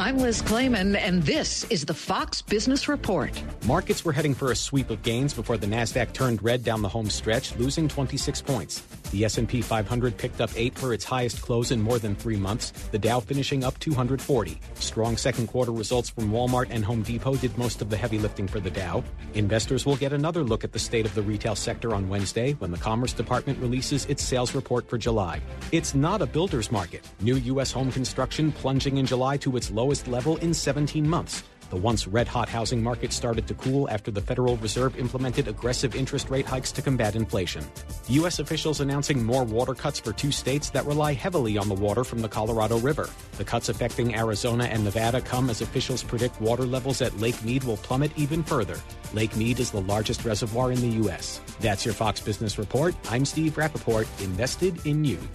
I'm Liz Klayman, and this is the Fox Business Report. Markets were heading for a sweep of gains before the Nasdaq turned red down the home stretch, losing 26 points. The S&P 500 picked up 8 for its highest close in more than 3 months, the Dow finishing up 240. Strong second quarter results from Walmart and Home Depot did most of the heavy lifting for the Dow. Investors will get another look at the state of the retail sector on Wednesday when the Commerce Department releases its sales report for July. It's not a builder's market. New U.S. home construction plunging in July to its lowest level in 17 months. The once red-hot housing market started to cool after the Federal Reserve implemented aggressive interest rate hikes to combat inflation. U.S. officials announcing more water cuts for 2 states that rely heavily on the water from the Colorado River. The cuts affecting Arizona and Nevada come as officials predict water levels at Lake Mead will plummet even further. Lake Mead is the largest reservoir in the U.S. That's your Fox Business Report. I'm Steve Rappaport, invested in you.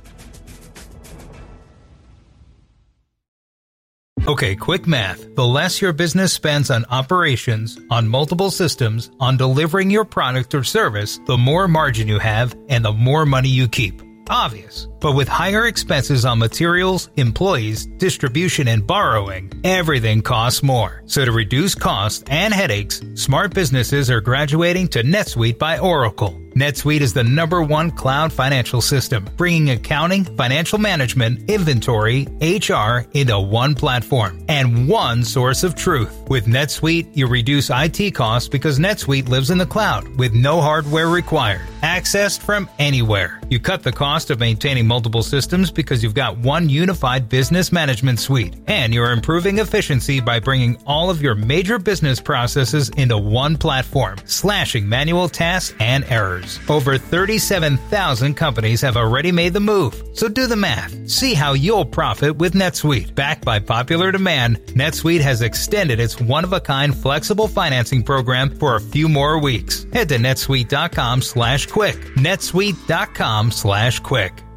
Okay, quick math. The less your business spends on operations, on multiple systems, on delivering your product or service, the more margin you have and the more money you keep. Obvious. But with higher expenses on materials, employees, distribution, and borrowing, everything costs more. So to reduce costs and headaches, smart businesses are graduating to NetSuite by Oracle. NetSuite is the #1 cloud financial system, bringing accounting, financial management, inventory, HR into one platform and one source of truth. With NetSuite, you reduce IT costs because NetSuite lives in the cloud with no hardware required, accessed from anywhere. You cut the cost of maintaining multiple systems because you've got one unified business management suite, and you're improving efficiency by bringing all of your major business processes into one platform, slashing manual tasks and errors. Over 37,000 companies have already made the move. So do the math. See how you'll profit with NetSuite. Backed by popular demand, NetSuite has extended its one-of-a-kind flexible financing program for a few more weeks. Head to netsuite.com/quick. netsuite.com/quick.